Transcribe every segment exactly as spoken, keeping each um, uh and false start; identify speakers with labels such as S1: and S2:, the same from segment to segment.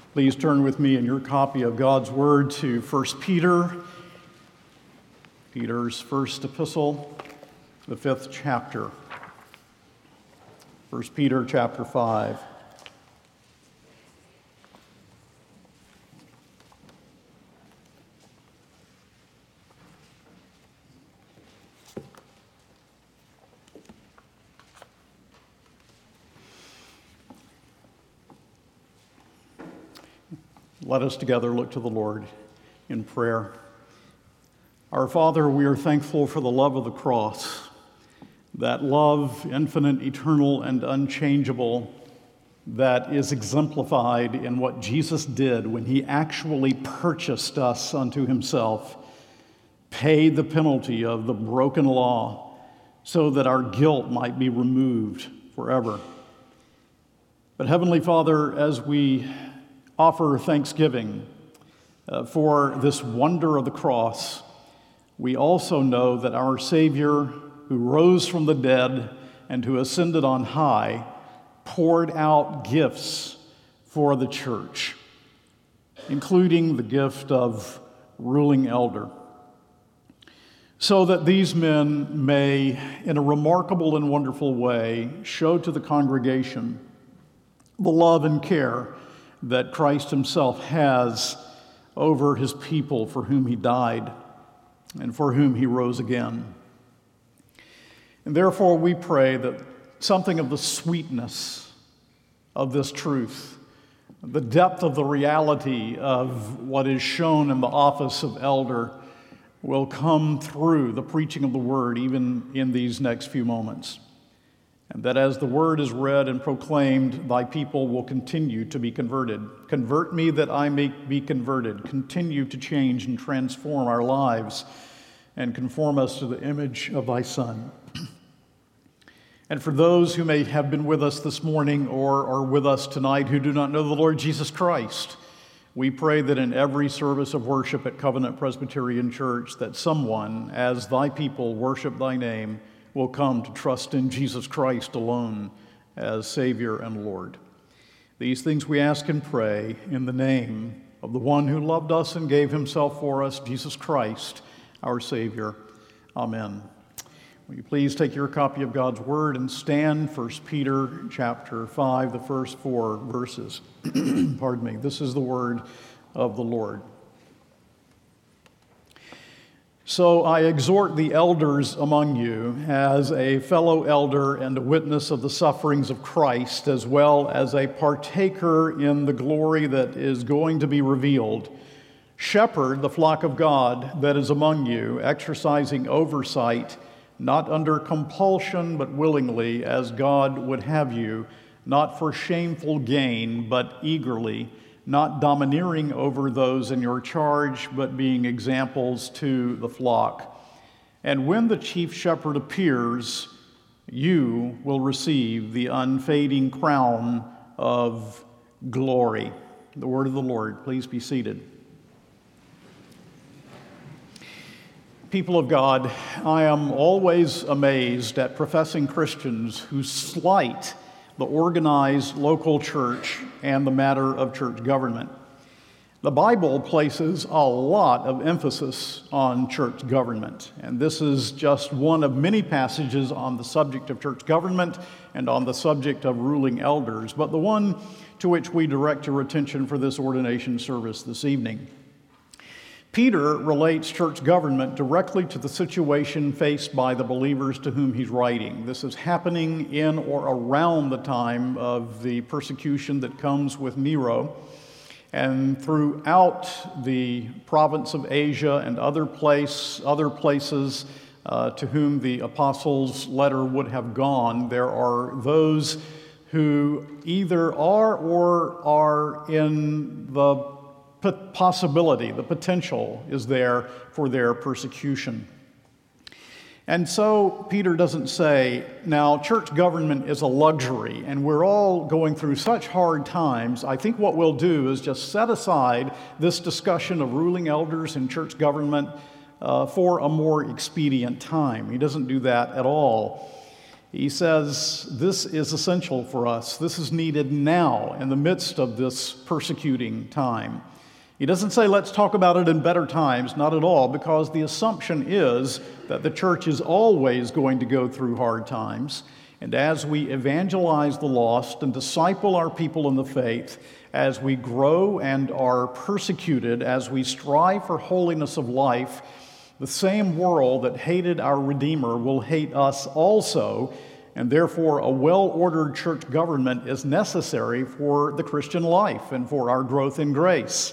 S1: Please turn with me in your copy of God's Word to First Peter, Peter's first epistle, the fifth chapter. First Peter chapter five. Let us together look to the Lord in prayer. Our Father, we are thankful for the love of the cross, that love, infinite, eternal, and unchangeable, that is exemplified in what Jesus did when he actually purchased us unto himself, paid the penalty of the broken law so that our guilt might be removed forever. But Heavenly Father, as we offer thanksgiving uh, for this wonder of the cross, we also know that our Savior, who rose from the dead and who ascended on high, poured out gifts for the church, including the gift of ruling elder, so that these men may, in a remarkable and wonderful way, show to the congregation the love and care that Christ himself has over his people for whom he died and for whom he rose again. And therefore we pray that something of the sweetness of this truth, the depth of the reality of what is shown in the office of elder, will come through the preaching of the word even in these next few moments. And that as the word is read and proclaimed, thy people will continue to be converted. Convert me that I may be converted. Continue to change and transform our lives and conform us to the image of thy Son. And for those who may have been with us this morning or are with us tonight who do not know the Lord Jesus Christ, we pray that in every service of worship at Covenant Presbyterian Church, that someone, as thy people worship thy name, will come to trust in Jesus Christ alone as Savior and Lord. These things we ask and pray in the name of the one who loved us and gave himself for us, Jesus Christ, our Savior. Amen. Will you please take your copy of God's Word and stand, First Peter chapter five, the first four verses. Pardon me. This is the word of the Lord. So I exhort the elders among you as a fellow elder and a witness of the sufferings of Christ, as well as a partaker in the glory that is going to be revealed. Shepherd the flock of God that is among you, exercising oversight, not under compulsion, but willingly, as God would have you, not for shameful gain, but eagerly, not domineering over those in your charge, but being examples to the flock. And when the chief shepherd appears, you will receive the unfading crown of glory. The word of the Lord. Please be seated. People of God, I am always amazed at professing Christians who slight the organized local church and the matter of church government. The Bible places a lot of emphasis on church government, and this is just one of many passages on the subject of church government and on the subject of ruling elders, but the one to which we direct your attention for this ordination service this evening. Peter relates church government directly to the situation faced by the believers to whom he's writing. This is happening in or around the time of the persecution that comes with Nero. And throughout the province of Asia and other place, other places uh, to whom the apostles' letter would have gone, there are those who either are or are in the possibility, the potential is there for their persecution. And so Peter doesn't say, now church government is a luxury and we're all going through such hard times. I think what we'll do is just set aside this discussion of ruling elders and church government uh, for a more expedient time. He doesn't do that at all. He says this is essential for us. This is needed now in the midst of this persecuting time. He doesn't say let's talk about it in better times, not at all, because the assumption is that the church is always going to go through hard times. And as we evangelize the lost and disciple our people in the faith, as we grow and are persecuted, as we strive for holiness of life, the same world that hated our Redeemer will hate us also, and therefore a well-ordered church government is necessary for the Christian life and for our growth in grace.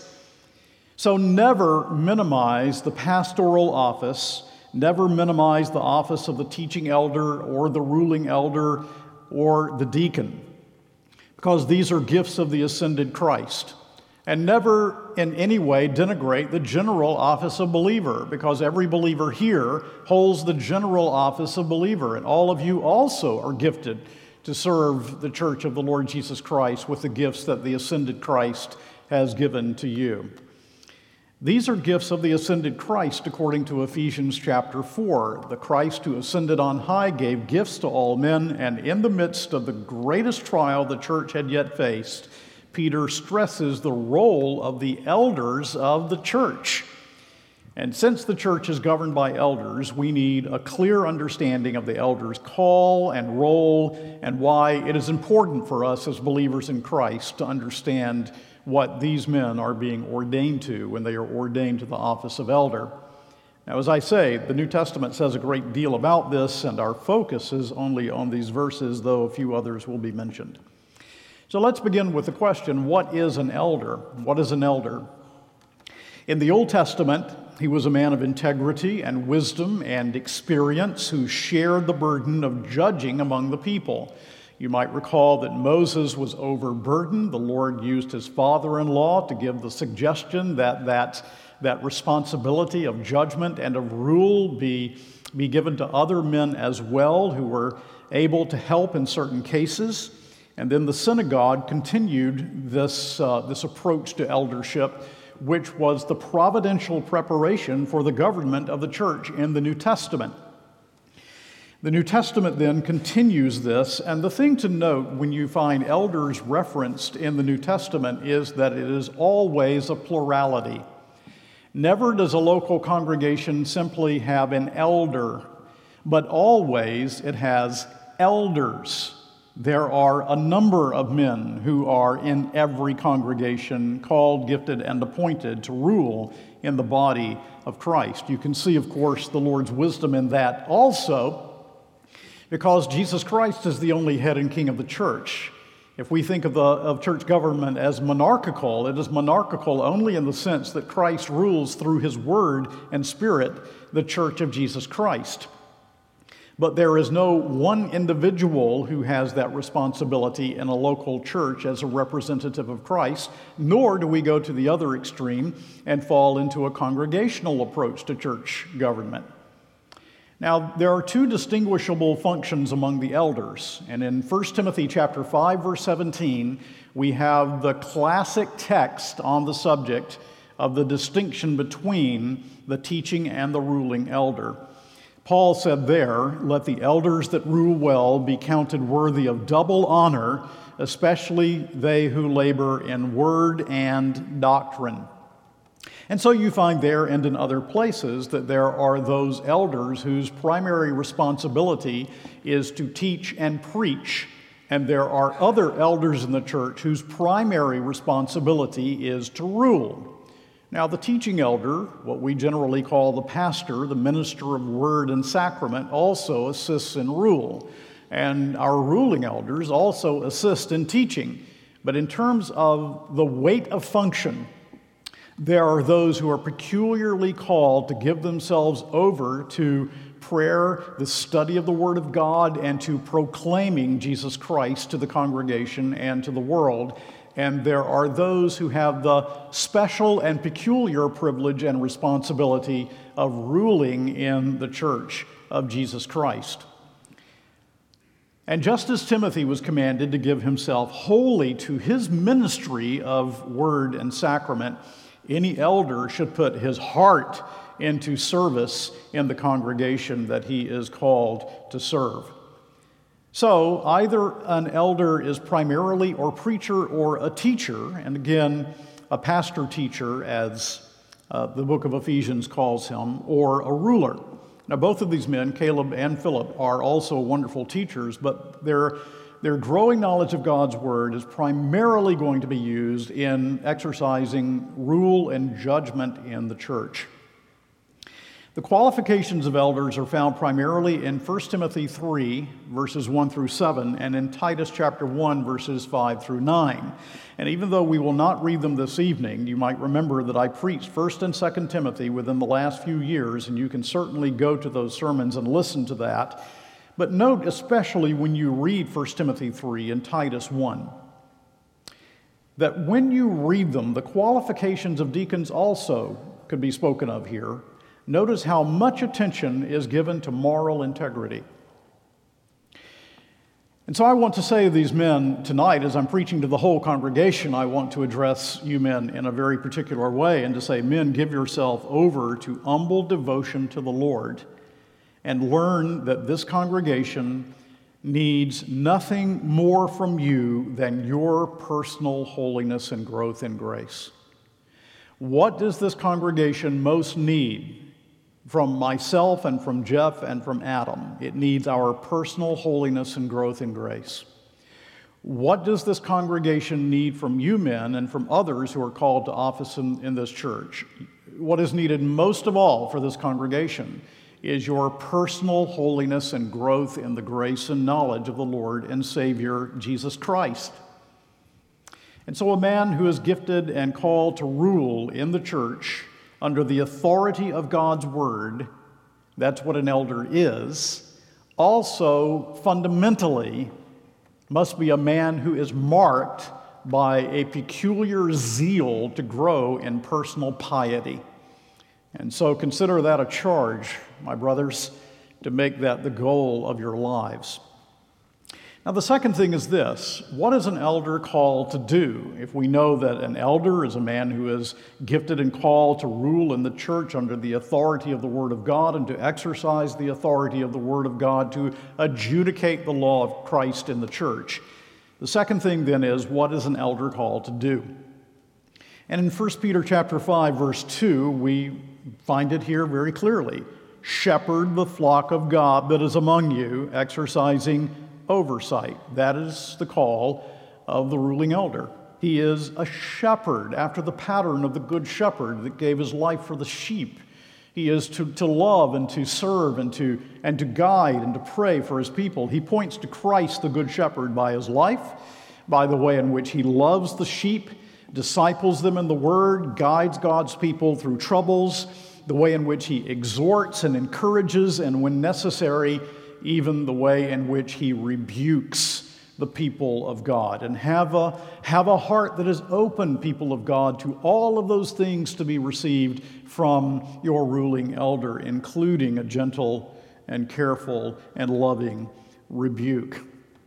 S1: So never minimize the pastoral office, never minimize the office of the teaching elder or the ruling elder or the deacon, because these are gifts of the ascended Christ. And never in any way denigrate the general office of believer, because every believer here holds the general office of believer, and all of you also are gifted to serve the church of the Lord Jesus Christ with the gifts that the ascended Christ has given to you. These are gifts of the ascended Christ according to Ephesians chapter four. The Christ who ascended on high gave gifts to all men, and in the midst of the greatest trial the church had yet faced, Peter stresses the role of the elders of the church. And since the church is governed by elders, we need a clear understanding of the elders' call and role and why it is important for us as believers in Christ to understand what these men are being ordained to when they are ordained to the office of elder. Now, as I say, the New Testament says a great deal about this, and our focus is only on these verses, though a few others will be mentioned. So let's begin with the question, what is an elder? What is an elder? In the Old Testament, he was a man of integrity and wisdom and experience who shared the burden of judging among the people. You might recall that Moses was overburdened. The Lord used his father-in-law to give the suggestion that that, that responsibility of judgment and of rule be, be given to other men as well who were able to help in certain cases. And then the synagogue continued this, uh, this approach to eldership, which was the providential preparation for the government of the church in the New Testament. The New Testament then continues this, and the thing to note when you find elders referenced in the New Testament is that it is always a plurality. Never does a local congregation simply have an elder, but always it has elders. There are a number of men who are in every congregation called, gifted, and appointed to rule in the body of Christ. You can see, of course, the Lord's wisdom in that also, because Jesus Christ is the only head and king of the church. If we think of, the, of church government as monarchical, it is monarchical only in the sense that Christ rules through his word and spirit, the church of Jesus Christ. But there is no one individual who has that responsibility in a local church as a representative of Christ, nor do we go to the other extreme and fall into a congregational approach to church government. Now, there are two distinguishable functions among the elders, and in First Timothy chapter five, verse seventeen, we have the classic text on the subject of the distinction between the teaching and the ruling elder. Paul said there, "Let the elders that rule well be counted worthy of double honor, especially they who labor in word and doctrine." And so you find there and in other places that there are those elders whose primary responsibility is to teach and preach, and there are other elders in the church whose primary responsibility is to rule. Now, the teaching elder, what we generally call the pastor, the minister of word and sacrament, also assists in rule, and our ruling elders also assist in teaching. But in terms of the weight of function, there are those who are peculiarly called to give themselves over to prayer, the study of the Word of God, and to proclaiming Jesus Christ to the congregation and to the world. And there are those who have the special and peculiar privilege and responsibility of ruling in the church of Jesus Christ. And just as Timothy was commanded to give himself wholly to his ministry of word and sacrament, any elder should put his heart into service in the congregation that he is called to serve. So either an elder is primarily or preacher or a teacher, and again, a pastor-teacher, as uh, the book of Ephesians calls him, or a ruler. Now, both of these men, Caleb and Philip, are also wonderful teachers, but their, their growing knowledge of God's Word is primarily going to be used in exercising rule and judgment in the church. The qualifications of elders are found primarily in First Timothy three, verses one through seven, and in Titus chapter one, verses five through nine. And even though we will not read them this evening, you might remember that I preached First and Second Timothy within the last few years, and you can certainly go to those sermons and listen to that. But note especially when you read First Timothy three and Titus one, that when you read them, the qualifications of deacons also could be spoken of here. Notice how much attention is given to moral integrity. And so I want to say to these men tonight, as I'm preaching to the whole congregation, I want to address you men in a very particular way and to say, men, give yourself over to humble devotion to the Lord and learn that this congregation needs nothing more from you than your personal holiness and growth in grace. What does this congregation most need? From myself and from Jeff and from Adam, it needs our personal holiness and growth in grace. What does this congregation need from you men and from others who are called to office in, in this church? What is needed most of all for this congregation is your personal holiness and growth in the grace and knowledge of the Lord and Savior, Jesus Christ. And so a man who is gifted and called to rule in the church under the authority of God's Word, that's what an elder is, also fundamentally must be a man who is marked by a peculiar zeal to grow in personal piety. And so consider that a charge, my brothers, to make that the goal of your lives. Now, the second thing is this: what is an elder called to do? If we know that an elder is a man who is gifted and called to rule in the church under the authority of the Word of God and to exercise the authority of the Word of God to adjudicate the law of Christ in the church. The second thing then is, what is an elder called to do? And in First Peter chapter five, verse two, we find it here very clearly. Shepherd the flock of God that is among you, exercising oversight. That is the call of the ruling elder. He is a shepherd after the pattern of the good shepherd that gave his life for the sheep. He is to, to love and to serve and to, and to guide and to pray for his people. He points to Christ, the good shepherd, by his life, by the way in which he loves the sheep, disciples them in the word, guides God's people through troubles, the way in which he exhorts and encourages, and when necessary, even the way in which he rebukes the people of God. And have a, have a heart that is open, people of God, to all of those things to be received from your ruling elder, including a gentle and careful and loving rebuke.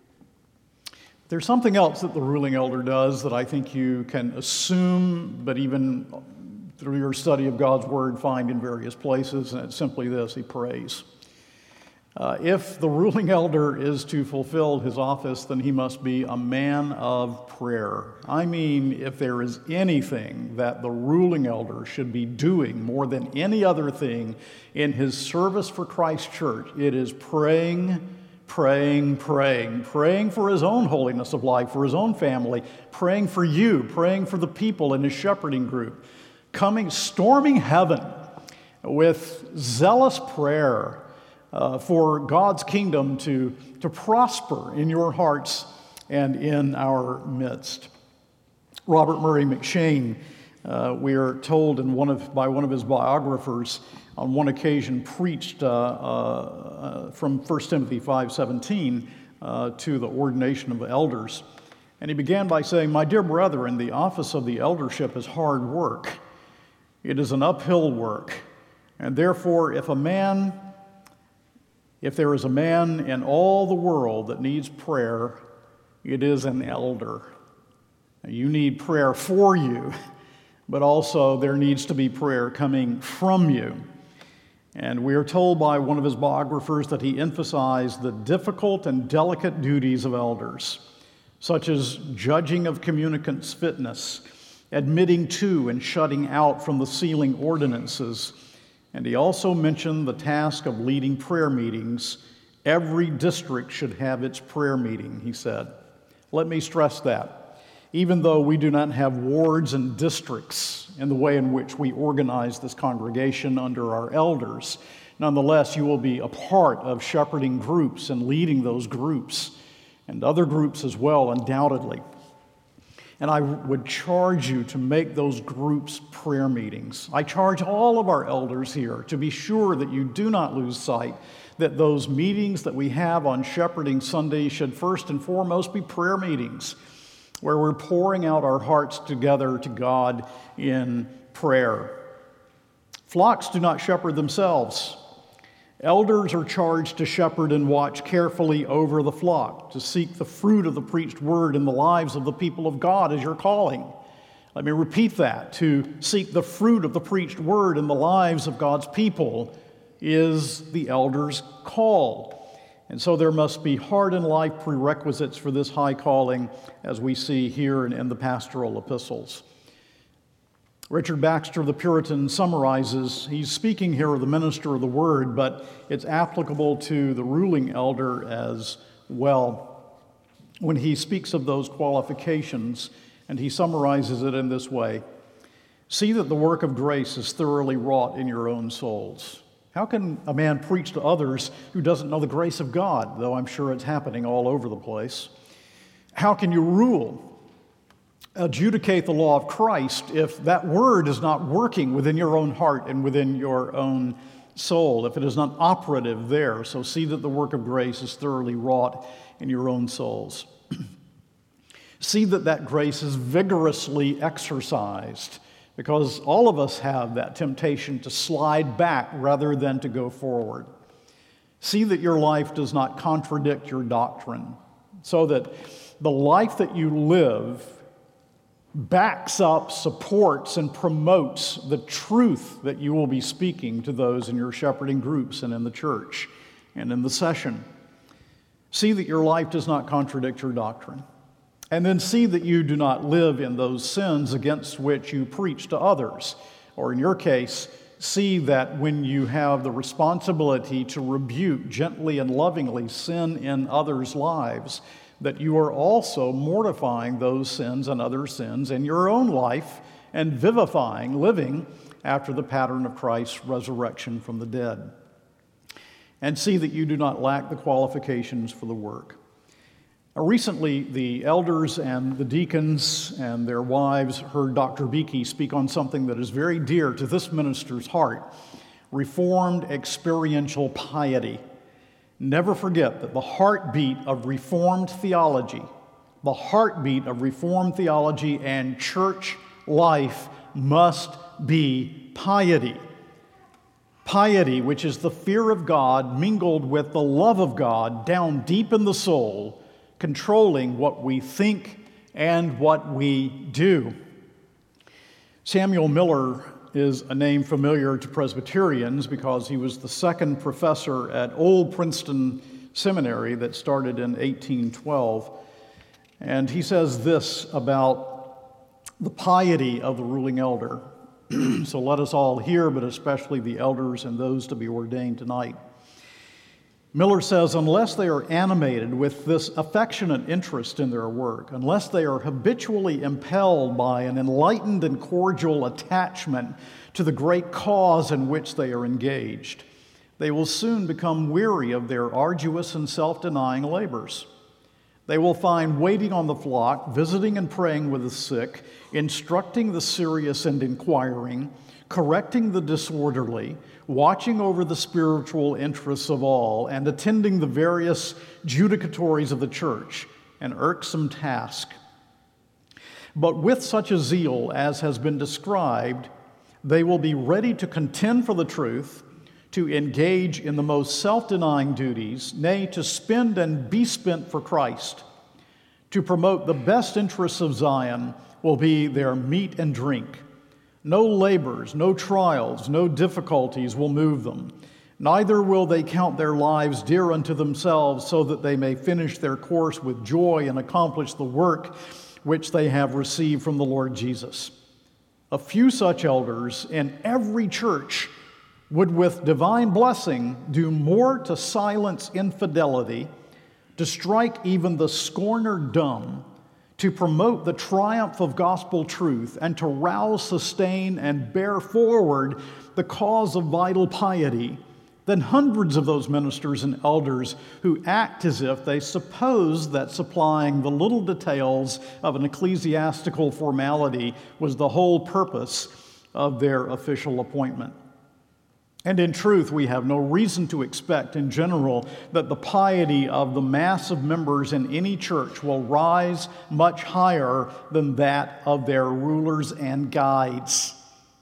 S1: There's something else that the ruling elder does that I think you can assume, but even through your study of God's Word find in various places, and it's simply this: he prays. Uh, if the ruling elder is to fulfill his office, then he must be a man of prayer. I mean, if there is anything that the ruling elder should be doing more than any other thing in his service for Christ's church, it is praying, praying, praying, praying for his own holiness of life, for his own family, praying for you, praying for the people in his shepherding group, coming, storming heaven with zealous prayer Uh, for God's kingdom to, to prosper in your hearts and in our midst. Robert Murray McCheyne, uh, we are told in one of, by one of his biographers, on one occasion preached uh, uh, from First Timothy five seventeen uh, to the ordination of elders. And he began by saying, "My dear brethren, the office of the eldership is hard work. It is an uphill work. And therefore, if a man If there is a man in all the world that needs prayer, it is an elder. You need prayer for you, but also there needs to be prayer coming from you. And we are told by one of his biographers that he emphasized the difficult and delicate duties of elders, such as judging of communicants' fitness, admitting to and shutting out from the sealing ordinances. And he also mentioned the task of leading prayer meetings. Every district should have its prayer meeting, he said. Let me stress that. Even though we do not have wards and districts in the way in which we organize this congregation under our elders, nonetheless, you will be a part of shepherding groups and leading those groups, and other groups as well, undoubtedly. And I would charge you to make those groups prayer meetings. I charge all of our elders here to be sure that you do not lose sight that those meetings that we have on Shepherding Sunday should first and foremost be prayer meetings, where we're pouring out our hearts together to God in prayer. Flocks do not shepherd themselves. Elders are charged to shepherd and watch carefully over the flock, to seek the fruit of the preached word in the lives of the people of God as your calling. Let me repeat that. To seek the fruit of the preached word in the lives of God's people is the elder's call. And so there must be hard in life prerequisites for this high calling, as we see here in, in the pastoral epistles. Richard Baxter, the Puritan, summarizes, he's speaking here of the minister of the word, but it's applicable to the ruling elder as well, when he speaks of those qualifications, and he summarizes it in this way. See that the work of grace is thoroughly wrought in your own souls. How can a man preach to others who doesn't know the grace of God, though I'm sure it's happening all over the place? How can you rule, adjudicate the law of Christ, if that word is not working within your own heart and within your own soul, if it is not operative there? So see that the work of grace is thoroughly wrought in your own souls. See that that grace is vigorously exercised, because all of us have that temptation to slide back rather than to go forward. See that your life does not contradict your doctrine, so that the life that you live backs up, supports, and promotes the truth that you will be speaking to those in your shepherding groups and in the church and in the session. See that your life does not contradict your doctrine. And then see that you do not live in those sins against which you preach to others. Or in your case, see that when you have the responsibility to rebuke gently and lovingly sin in others' lives, that you are also mortifying those sins and other sins in your own life and vivifying, living after the pattern of Christ's resurrection from the dead. And see that you do not lack the qualifications for the work. Now, recently, the elders and the deacons and their wives heard Doctor Beakey speak on something that is very dear to this minister's heart: Reformed experiential piety. Never forget that the heartbeat of Reformed theology, the heartbeat of Reformed theology and church life must be piety. Piety, which is the fear of God mingled with the love of God down deep in the soul, controlling what we think and what we do. Samuel Miller is a name familiar to Presbyterians because he was the second professor at Old Princeton Seminary that started in eighteen twelve. And he says this about the piety of the ruling elder. So let us all hear, but especially the elders and those to be ordained tonight. Miller says, unless they are animated with this affectionate interest in their work, unless they are habitually impelled by an enlightened and cordial attachment to the great cause in which they are engaged, they will soon become weary of their arduous and self-denying labors. They will find waiting on the flock, visiting and praying with the sick, instructing the serious and inquiring, correcting the disorderly, watching over the spiritual interests of all, and attending the various judicatories of the church, an irksome task. But with such a zeal as has been described, they will be ready to contend for the truth, to engage in the most self-denying duties, nay, to spend and be spent for Christ. To promote the best interests of Zion will be their meat and drink. No labors, no trials, no difficulties will move them. Neither will they count their lives dear unto themselves, so that they may finish their course with joy and accomplish the work which they have received from the Lord Jesus. A few such elders in every church would with divine blessing do more to silence infidelity, to strike even the scorner dumb, to promote the triumph of gospel truth, and to rouse, sustain, and bear forward the cause of vital piety, than hundreds of those ministers and elders who act as if they suppose that supplying the little details of an ecclesiastical formality was the whole purpose of their official appointment. And in truth, we have no reason to expect in general that the piety of the mass of members in any church will rise much higher than that of their rulers and guides.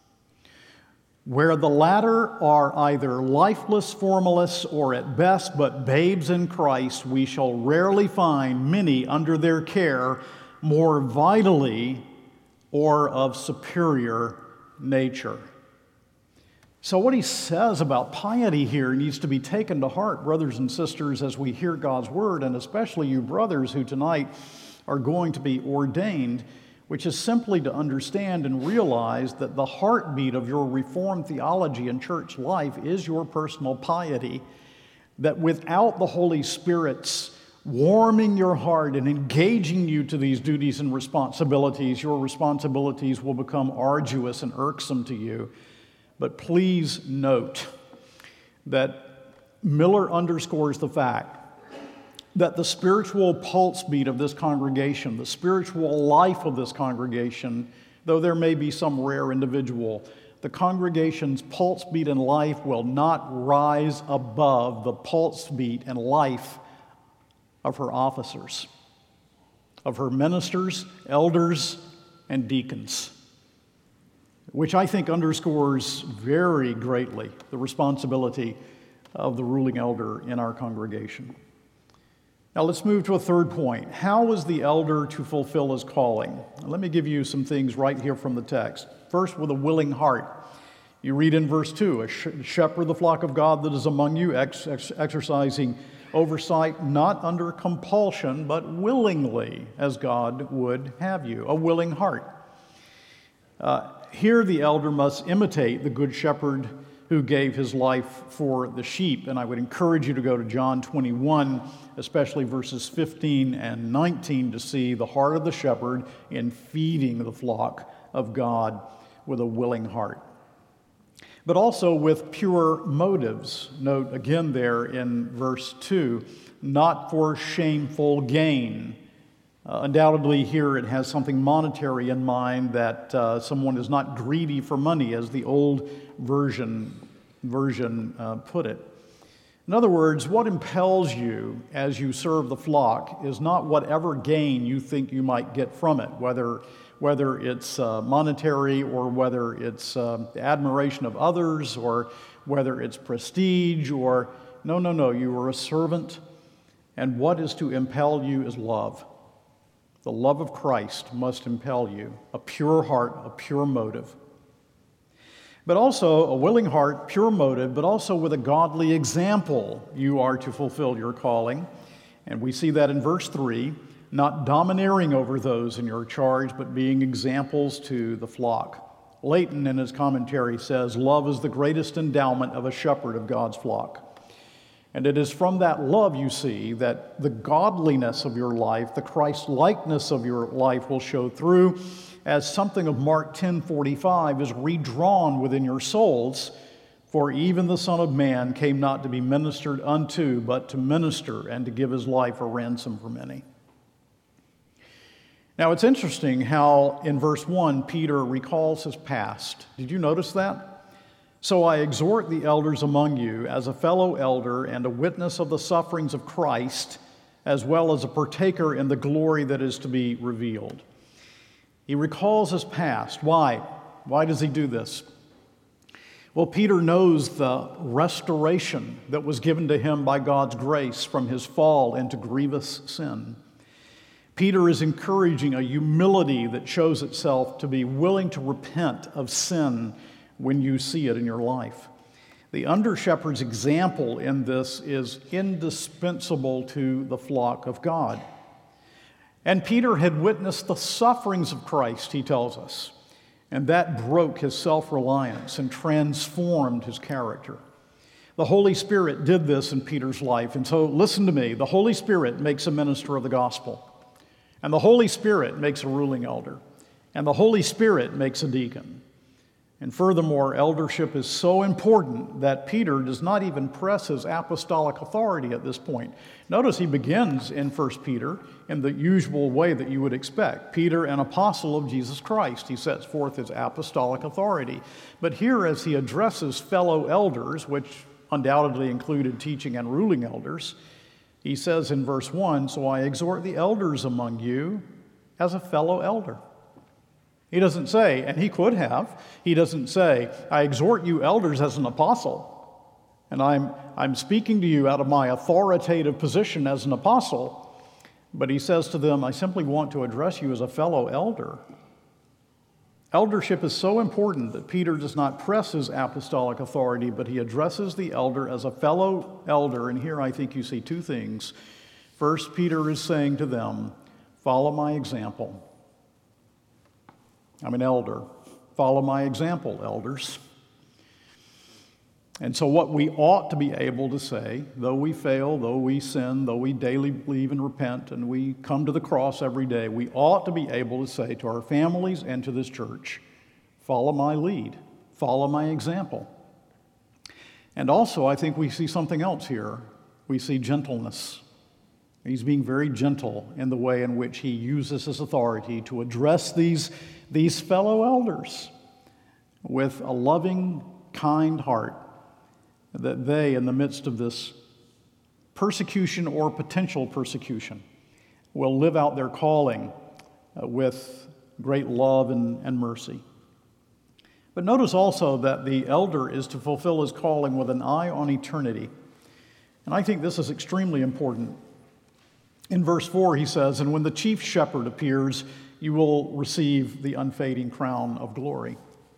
S1: Where the latter are either lifeless formalists or at best but babes in Christ, we shall rarely find many under their care more vitally or of superior nature. So what he says about piety here needs to be taken to heart, brothers and sisters, as we hear God's word, and especially you brothers who tonight are going to be ordained, which is simply to understand and realize that the heartbeat of your Reformed theology and church life is your personal piety, that without the Holy Spirit's warming your heart and engaging you to these duties and responsibilities, your responsibilities will become arduous and irksome to you. But please note that Miller underscores the fact that the spiritual pulse beat of this congregation, the spiritual life of this congregation, though there may be some rare individual, the congregation's pulse beat in life will not rise above the pulse beat and life of her officers, of her ministers, elders, and deacons, which I think underscores very greatly the responsibility of the ruling elder in our congregation. Now let's move to a third point. How is the elder to fulfill his calling? Let me give you some things right here from the text. First, with a willing heart. You read in verse two, a shepherd the flock of God that is among you, ex- ex- exercising oversight, not under compulsion, but willingly, as God would have you. A willing heart. Uh, here the elder must imitate the good shepherd who gave his life for the sheep. And I would encourage you to go to John twenty-one, especially verses fifteen and nineteen, to see the heart of the shepherd in feeding the flock of God with a willing heart. But also with pure motives. Note again there in verse two, not for shameful gain. Uh, undoubtedly here it has something monetary in mind, that uh, someone is not greedy for money, as the old version, version uh, put it. In other words, what impels you as you serve the flock is not whatever gain you think you might get from it, whether, whether it's uh, monetary or whether it's uh, the admiration of others or whether it's prestige or, no, no, no, you are a servant, and what is to impel you is love. The love of Christ must impel you, a pure heart, a pure motive. But also a willing heart, pure motive, but also with a godly example you are to fulfill your calling. And we see that in verse three, not domineering over those in your charge, but being examples to the flock. Leighton in his commentary says, love is the greatest endowment of a shepherd of God's flock. And it is from that love, you see, that the godliness of your life, the Christ-likeness of your life will show through, as something of Mark ten forty-five is redrawn within your souls. For even the Son of Man came not to be ministered unto, but to minister and to give his life a ransom for many. Now it's interesting how in verse one, Peter recalls his past. Did you notice that? So I exhort the elders among you as a fellow elder and a witness of the sufferings of Christ, as well as a partaker in the glory that is to be revealed. He recalls his past. Why? Why does he do this? Well, Peter knows the restoration that was given to him by God's grace from his fall into grievous sin. Peter is encouraging a humility that shows itself to be willing to repent of sin when you see it in your life. The under-shepherd's example in this is indispensable to the flock of God. And Peter had witnessed the sufferings of Christ, he tells us, and that broke his self-reliance and transformed his character. The Holy Spirit did this in Peter's life, and so listen to me. The Holy Spirit makes a minister of the gospel, and the Holy Spirit makes a ruling elder, and the Holy Spirit makes a deacon. And furthermore, eldership is so important that Peter does not even press his apostolic authority at this point. Notice he begins in First Peter in the usual way that you would expect. Peter, an apostle of Jesus Christ, he sets forth his apostolic authority. But here, as he addresses fellow elders, which undoubtedly included teaching and ruling elders, he says in verse one, "So I exhort the elders among you as a fellow elder." He doesn't say, and he could have, he doesn't say, "I exhort you elders as an apostle, and I'm, I'm speaking to you out of my authoritative position as an apostle." But he says to them, "I simply want to address you as a fellow elder." Eldership is so important that Peter does not press his apostolic authority, but he addresses the elder as a fellow elder. And here I think you see two things. First, Peter is saying to them, "Follow my example." I'm an elder. Follow my example, elders. And so what we ought to be able to say, though we fail, though we sin, though we daily believe and repent, and we come to the cross every day, we ought to be able to say to our families and to this church, follow my lead, follow my example. And also, I think we see something else here. We see gentleness. He's being very gentle in the way in which he uses his authority to address these, these fellow elders with a loving, kind heart, that they, in the midst of this persecution or potential persecution, will live out their calling uh, with great love and, and mercy. But notice also that the elder is to fulfill his calling with an eye on eternity. And I think this is extremely important. In verse four, he says, "And when the chief shepherd appears, you will receive the unfading crown of glory."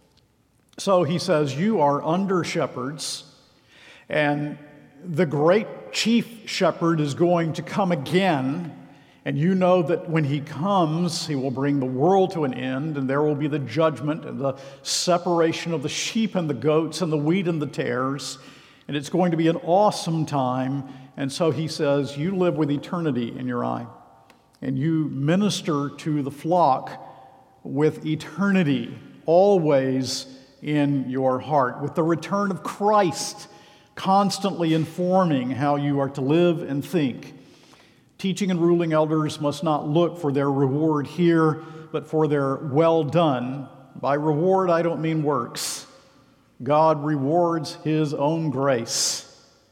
S1: So he says, you are under shepherds, and the great chief shepherd is going to come again, and you know that when he comes, he will bring the world to an end, and there will be the judgment and the separation of the sheep and the goats and the wheat and the tares, and it's going to be an awesome time. And so he says, you live with eternity in your eye, and you minister to the flock with eternity always in your heart, with the return of Christ constantly informing how you are to live and think. Teaching and ruling elders must not look for their reward here, but for their well done. By reward, I don't mean works. God rewards his own grace.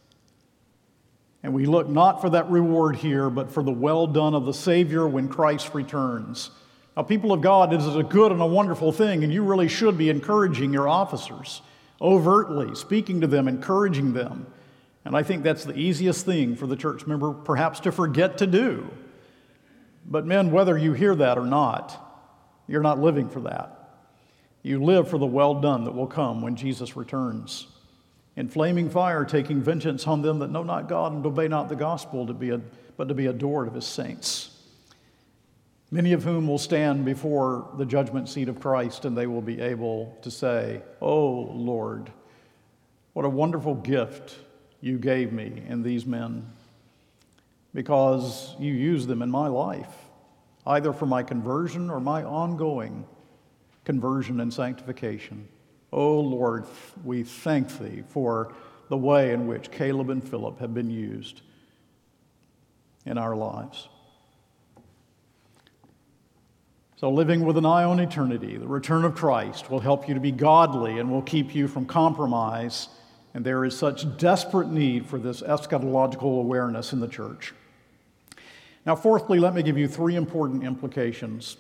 S1: And we look not for that reward here, but for the well done of the Savior when Christ returns. Now, people of God, it is a good and a wonderful thing, and you really should be encouraging your officers, overtly, speaking to them, encouraging them. And I think that's the easiest thing for the church member perhaps to forget to do. But men, whether you hear that or not, you're not living for that. You live for the well done that will come when Jesus returns. In flaming fire, taking vengeance on them that know not God and obey not the gospel, to be a, but to be adored of his saints. Many of whom will stand before the judgment seat of Christ, and they will be able to say, "Oh, Lord, what a wonderful gift you gave me in these men, because you used them in my life, either for my conversion or my ongoing conversion and sanctification. Oh, Lord, we thank thee for the way in which Caleb and Philip have been used in our lives." So living with an eye on eternity, the return of Christ will help you to be godly and will keep you from compromise. And there is such desperate need for this eschatological awareness in the church. Now, fourthly, let me give you three important implications.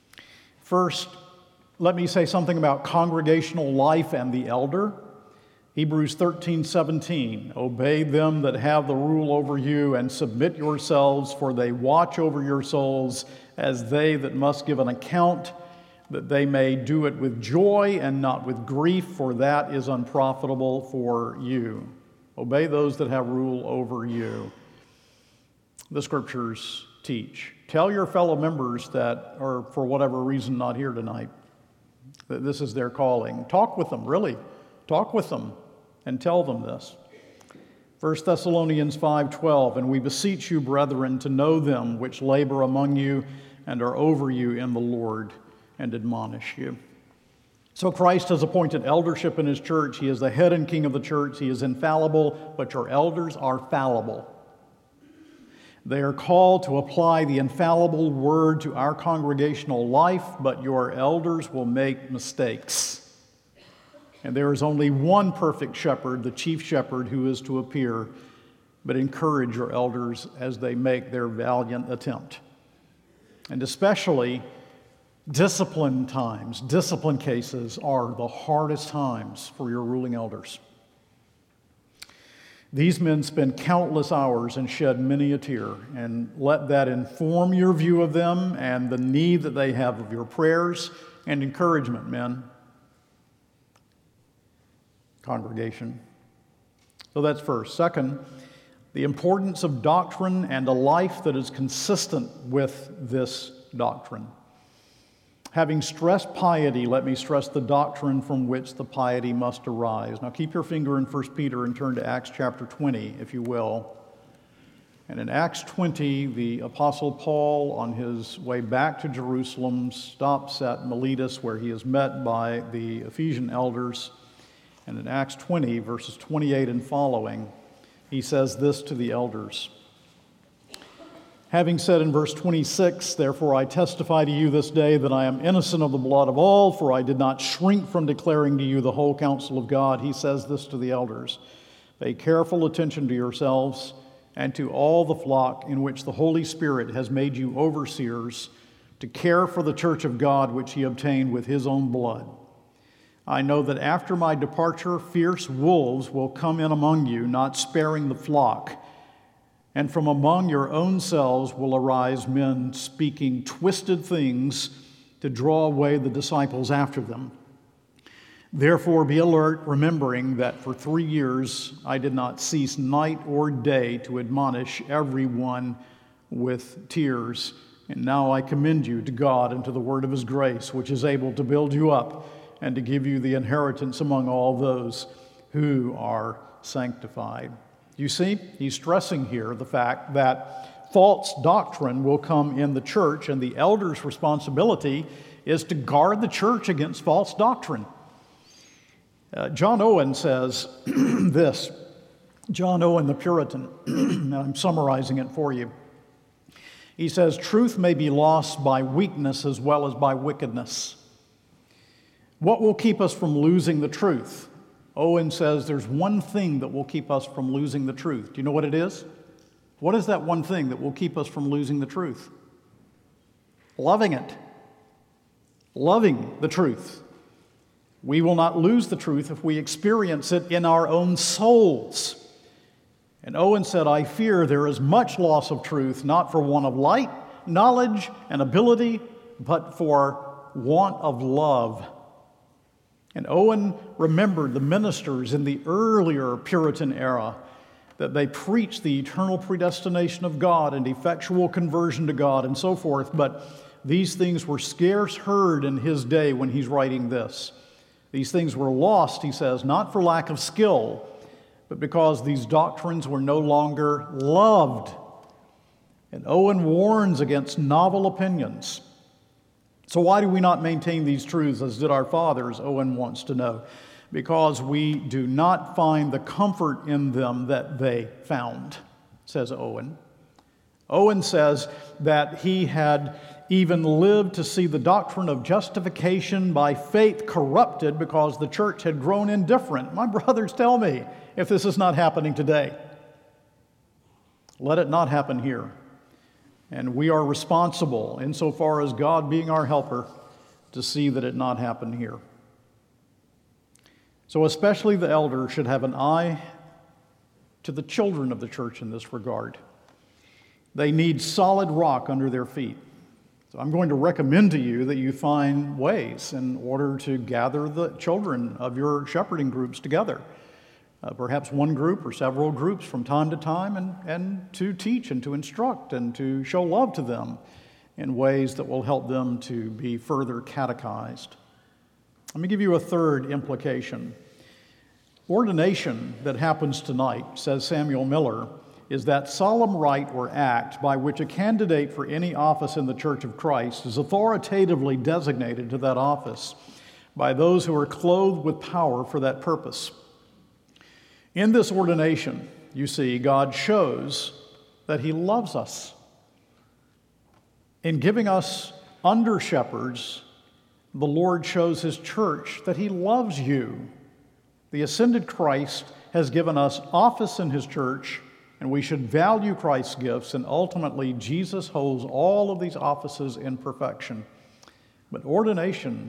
S1: First, let me say something about congregational life and the elder. Hebrews thirteen seventeen, obey them that have the rule over you and submit yourselves, for they watch over your souls as they that must give an account, that they may do it with joy and not with grief, for that is unprofitable for you. Obey those that have rule over you. The scriptures teach. Tell your fellow members that are, for whatever reason, not here tonight, that this is their calling. Talk with them, really. Talk with them and tell them this. First Thessalonians five twelve, and we beseech you, brethren, to know them which labor among you and are over you in the Lord, and admonish you. So Christ has appointed eldership in his church. He is the head and king of the church. He is infallible, but your elders are fallible. They are called to apply the infallible word to our congregational life, but your elders will make mistakes. And there is only one perfect shepherd, the chief shepherd, who is to appear. But encourage your elders as they make their valiant attempt. And especially discipline times, discipline cases are the hardest times for your ruling elders. These men spend countless hours and shed many a tear, and let that inform your view of them and the need that they have of your prayers and encouragement, men. Congregation. So that's first. Second, the importance of doctrine and a life that is consistent with this doctrine. Having stressed piety, let me stress the doctrine from which the piety must arise. Now keep your finger in First Peter and turn to Acts chapter twenty, if you will. And in Acts twenty, the Apostle Paul, on his way back to Jerusalem, stops at Miletus, where he is met by the Ephesian elders. And in Acts twenty, verses twenty-eight and following, he says this to the elders. Having said in verse twenty-six, therefore I testify to you this day that I am innocent of the blood of all, for I did not shrink from declaring to you the whole counsel of God. He says this to the elders. Pay careful attention to yourselves and to all the flock in which the Holy Spirit has made you overseers, to care for the church of God which he obtained with his own blood. I know that after my departure, fierce wolves will come in among you, not sparing the flock. And from among your own selves will arise men speaking twisted things to draw away the disciples after them. Therefore be alert, remembering that for three years I did not cease night or day to admonish everyone with tears. And now I commend you to God and to the word of his grace, which is able to build you up and to give you the inheritance among all those who are sanctified. You see, he's stressing here the fact that false doctrine will come in the church, and the elders' responsibility is to guard the church against false doctrine. Uh, John Owen says this, John Owen the Puritan, and I'm summarizing it for you. He says, truth may be lost by weakness as well as by wickedness. What will keep us from losing the truth? Owen says there's one thing that will keep us from losing the truth. Do you know what it is? What is that one thing that will keep us from losing the truth? Loving it. Loving the truth. We will not lose the truth if we experience it in our own souls. And Owen said, I fear there is much loss of truth, not for want of light, knowledge, and ability, but for want of love. And Owen remembered the ministers in the earlier Puritan era, that they preached the eternal predestination of God and effectual conversion to God and so forth, but these things were scarce heard in his day when he's writing this. These things were lost, he says, not for lack of skill, but because these doctrines were no longer loved. And Owen warns against novel opinions. So why do we not maintain these truths as did our fathers, Owen wants to know? Because we do not find the comfort in them that they found, says Owen. Owen says that he had even lived to see the doctrine of justification by faith corrupted because the church had grown indifferent. My brothers, tell me if this is not happening today. Let it not happen here. And we are responsible, insofar as God being our helper, to see that it not happen here. So especially the elder should have an eye to the children of the church in this regard. They need solid rock under their feet. So I'm going to recommend to you that you find ways in order to gather the children of your shepherding groups together. Uh, perhaps one group or several groups from time to time, and, and to teach and to instruct and to show love to them in ways that will help them to be further catechized. Let me give you a third implication. Ordination that happens tonight, says Samuel Miller, is that solemn rite or act by which a candidate for any office in the Church of Christ is authoritatively designated to that office by those who are clothed with power for that purpose. In this ordination, you see, God shows that He loves us. In giving us under-shepherds, the Lord shows His church that He loves you. The ascended Christ has given us office in His church, and we should value Christ's gifts, and ultimately Jesus holds all of these offices in perfection. But ordination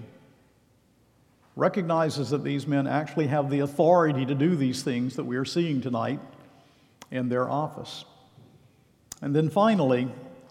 S1: recognizes that these men actually have the authority to do these things that we are seeing tonight in their office. And then finally,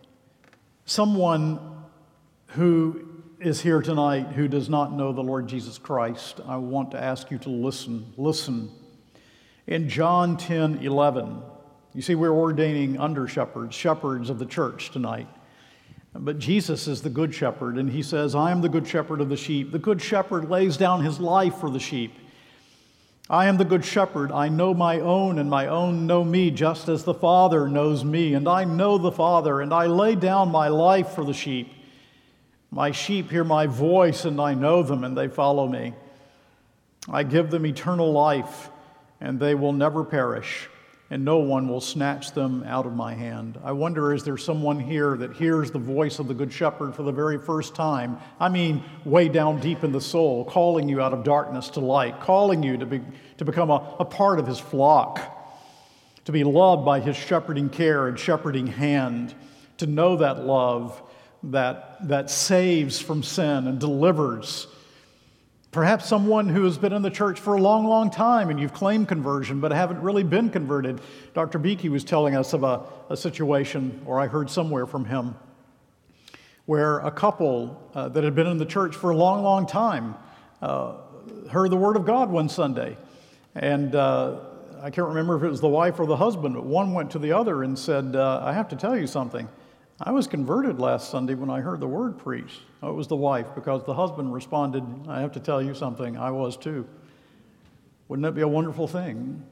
S1: someone who is here tonight who does not know the Lord Jesus Christ, I want to ask you to listen. Listen. In John ten eleven, you see, we're ordaining under-shepherds, shepherds of the church tonight. But Jesus is the good shepherd, and He says, I am the good shepherd of the sheep. The good shepherd lays down his life for the sheep. I am the good shepherd. I know my own, and my own know me, just as the Father knows me. And I know the Father, and I lay down my life for the sheep. My sheep hear my voice, and I know them, and they follow me. I give them eternal life, and they will never perish, and no one will snatch them out of my hand. I wonder, is there someone here that hears the voice of the Good Shepherd for the very first time? I mean, way down deep in the soul, calling you out of darkness to light, calling you to be to become a, a part of His flock, to be loved by His shepherding care and shepherding hand, to know that love that, that saves from sin and delivers. Perhaps someone who has been in the church for a long, long time and you've claimed conversion but haven't really been converted. Doctor Beakey was telling us of a, a situation, or I heard somewhere from him, where a couple uh, that had been in the church for a long, long time uh, heard the Word of God one Sunday. And uh, I can't remember if it was the wife or the husband, but one went to the other and said, uh, I have to tell you something. I was converted last Sunday when I heard the word preached. Oh, it was the wife, because the husband responded, I have to tell you something, I was too. Wouldn't that be a wonderful thing?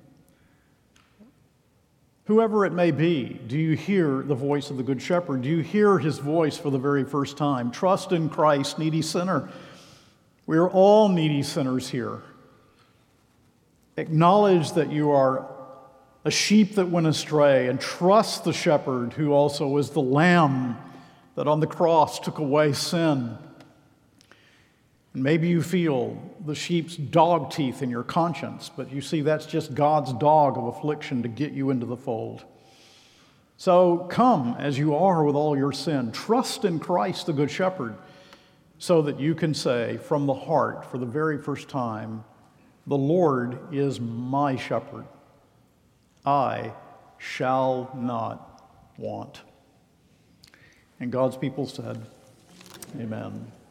S1: Whoever it may be, do you hear the voice of the Good Shepherd? Do you hear His voice for the very first time? Trust in Christ, needy sinner. We are all needy sinners here. Acknowledge that you are a sheep that went astray, and trust the shepherd who also is the lamb that on the cross took away sin. And maybe you feel the sheep's dog teeth in your conscience, but you see that's just God's dog of affliction to get you into the fold. So come as you are with all your sin. Trust in Christ the Good Shepherd, so that you can say from the heart for the very first time, the Lord is my shepherd. I shall not want. And God's people said, amen.